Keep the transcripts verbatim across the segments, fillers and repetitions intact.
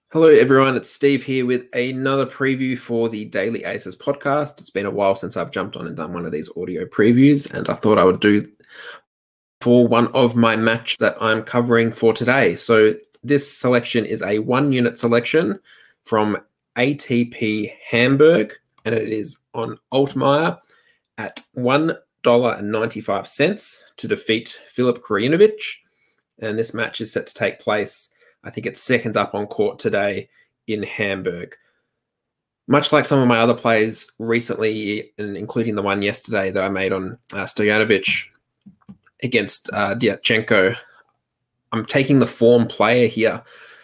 Hello, everyone. It's Steve here with another preview for the Daily Aces podcast. It's been a while since I've jumped on and done one of these audio previews, and I thought I would do for one of my match that I'm covering for today. So this selection is a one-unit selection from A T P Hamburg, and it is on Altmaier at one dollar ninety-five to defeat Filip Krajinovic. And this match is set to take place, I think it's second up on court today in Hamburg. Much like some of my other plays recently, and including the one yesterday that I made on uh, Stojanovic against uh, Diatchenko, I'm taking the form player here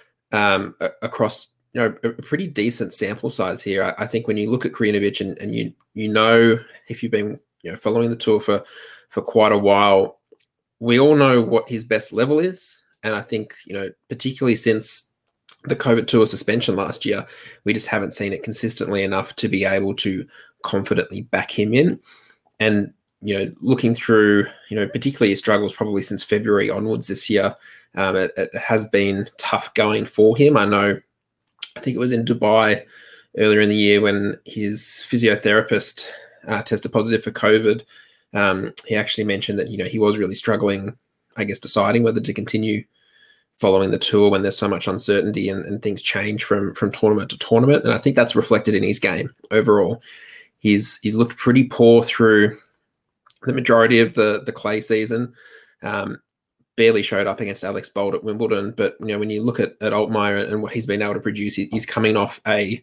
um, across you know a pretty decent sample size here. I, I think when you look at Krajinovic and, and you you know if you've been you know following the tour for for quite a while, we all know what his best level is. And I think, you know, particularly since the COVID Tour suspension last year, we just haven't seen it consistently enough to be able to confidently back him in. And, you know, looking through, you know, particularly his struggles probably since February onwards this year, um, it, it has been tough going for him. I know, I think it was in Dubai earlier in the year when his physiotherapist uh, tested positive for COVID. Um, he actually mentioned that, you know, he was really struggling, I guess, deciding whether to continue following the tour when there's so much uncertainty and, and things change from from tournament to tournament. And I think that's reflected in his game overall. He's he's looked pretty poor through the majority of the the clay season. Um, barely showed up against Alex Bolt at Wimbledon. But you know, when you look at, at Altmaier and what he's been able to produce, he, he's coming off a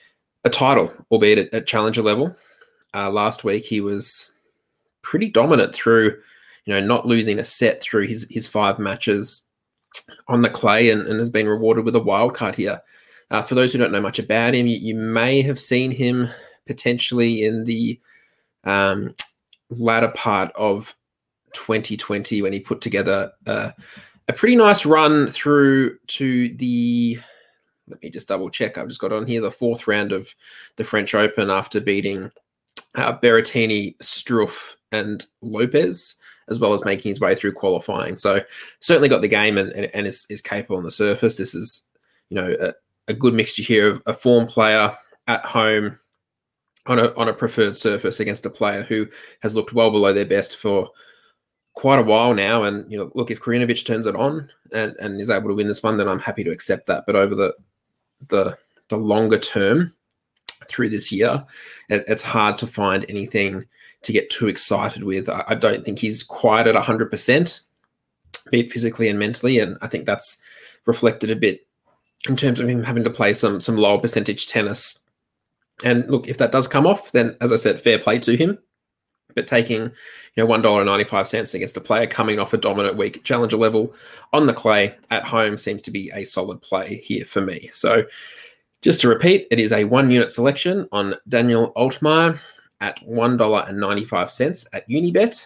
a title, albeit at, at challenger level. Uh, last week he was pretty dominant through, you know, not losing a set through his his five matches on the clay, and, and has been rewarded with a wild card here. Uh, for those who don't know much about him, you, you may have seen him potentially in the um, latter part of twenty twenty when he put together uh, a pretty nice run through to the, let me just double check, I've just got on here, the fourth round of the French Open after beating uh, Berrettini, Struff and Lopez, as well as making his way through qualifying. So certainly got the game and, and, and is, is capable on the surface. This is, you know, a, a good mixture here of a form player at home on a on a preferred surface against a player who has looked well below their best for quite a while now. And, you know, look, if Krajinovic turns it on and, and is able to win this one, then I'm happy to accept that. But over the the the longer term through this year, it, it's hard to find anything to get too excited with. I, I don't think he's quite at one hundred percent, be it physically and mentally, and I think that's reflected a bit in terms of him having to play some some lower percentage tennis. And look, if that does come off, then as I said, fair play to him. But taking, you know, one dollar ninety-five against a player coming off a dominant week at challenger level on the clay at home seems to be a solid play here for me. So just to repeat, it is a one-unit selection on Daniel Altmaier at one dollar ninety-five at Unibet,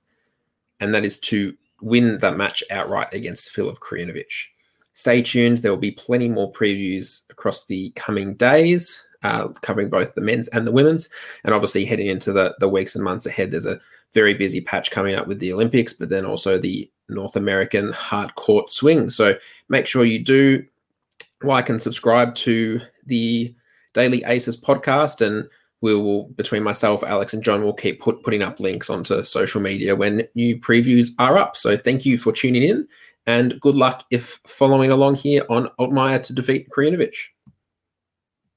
and that is to win that match outright against Filip Krajinovic. Stay tuned. There will be plenty more previews across the coming days, uh, covering both the men's and the women's, and obviously heading into the, the weeks and months ahead. There's a very busy patch coming up with the Olympics, but then also the North American hard court swing. So make sure you do like and subscribe to the Daily Aces podcast, and we will, between myself, Alex, and John, will keep put, putting up links onto social media when new previews are up. So thank you for tuning in, and good luck if following along here on Altmaier to defeat Krajinovic.